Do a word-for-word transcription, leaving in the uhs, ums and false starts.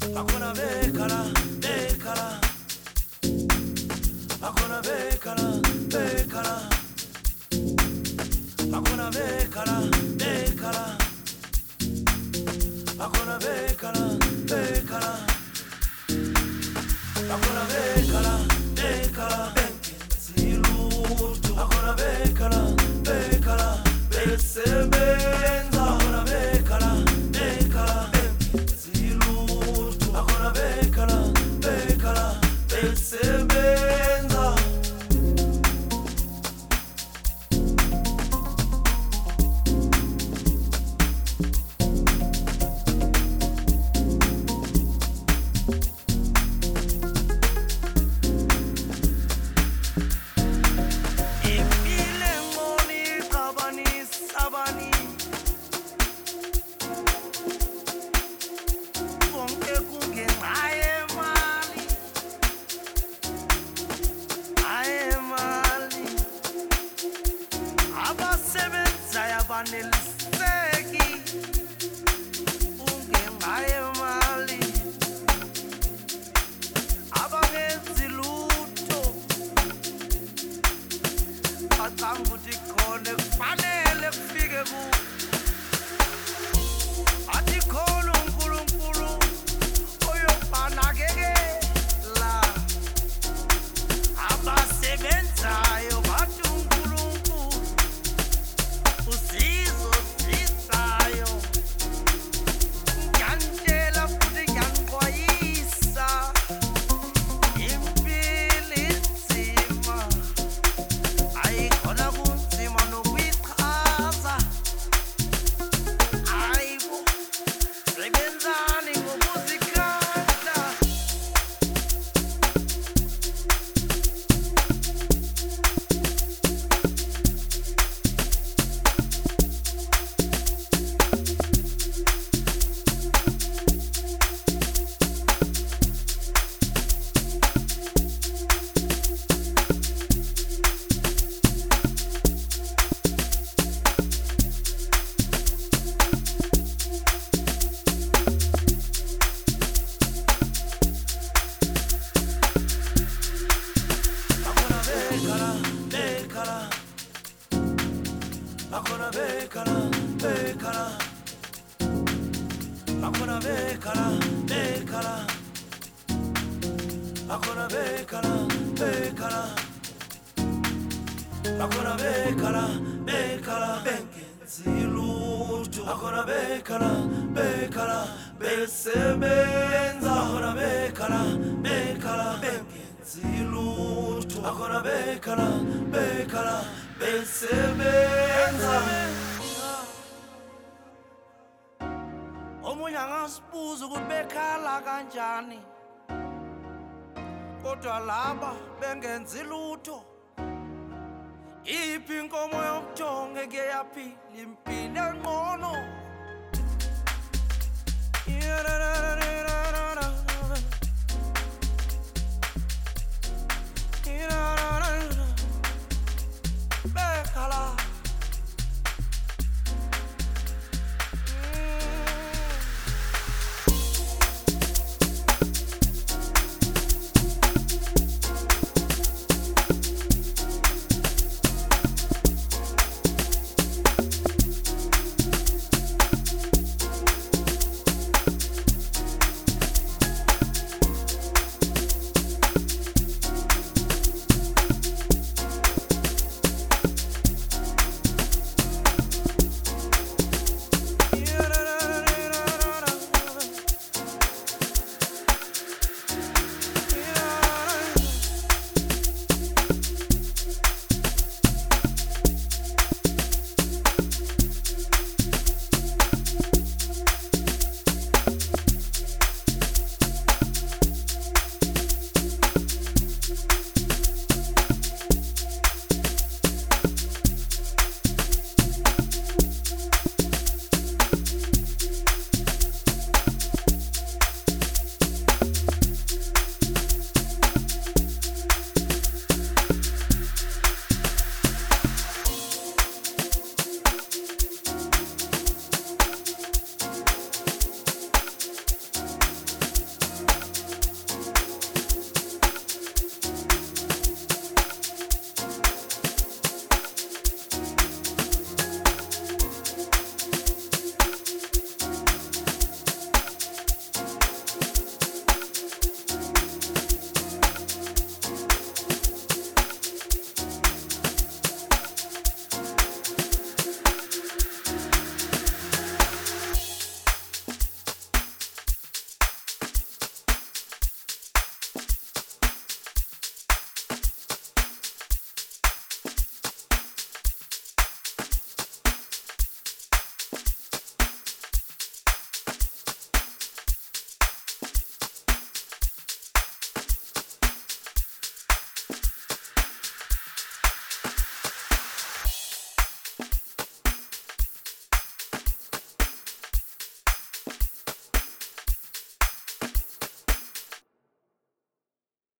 Bakona bekala, bekala. Bakona bekala, bekala. Bakona bekala, bekala. Bakona bekala, bekala. Bakona bekala, bekala. Benkenziluto. Bakona bekala, bekala. Besebenza. Bakona bekala, bekala. Benkenziluto. Bakona bekala, bekala. Besebenza. Neliseki ungenxa yemali abangenzi lutho bacanga ukuthi khona kufanele kufike ku athi khona uNkulunkulu oyobanakekela abasebenzayo bathi uNkulunkulu usizo sisayo ngiyantshela futhi ngiyanixwayisa impilo inzima ayikhona kunzima nokuyichaza ayibo sebenzani ngokuzikhandla Bakona bekala, bekala. Bakona bekala, bekala. Bakona bekala, bekala. Bakona bekala, bekala. Benkenziluto. Bakona bekala, bekala. Besebenza. Bakona bekala, bekala. Benkenziluto. Bakona bekala, bekala. Besebenza. Omunye angasibuza ukuthi bekhala kanjani kodwa laba bengenzi lutho. Iphi inkomo yobuthongo eke yaphila impilo engcono.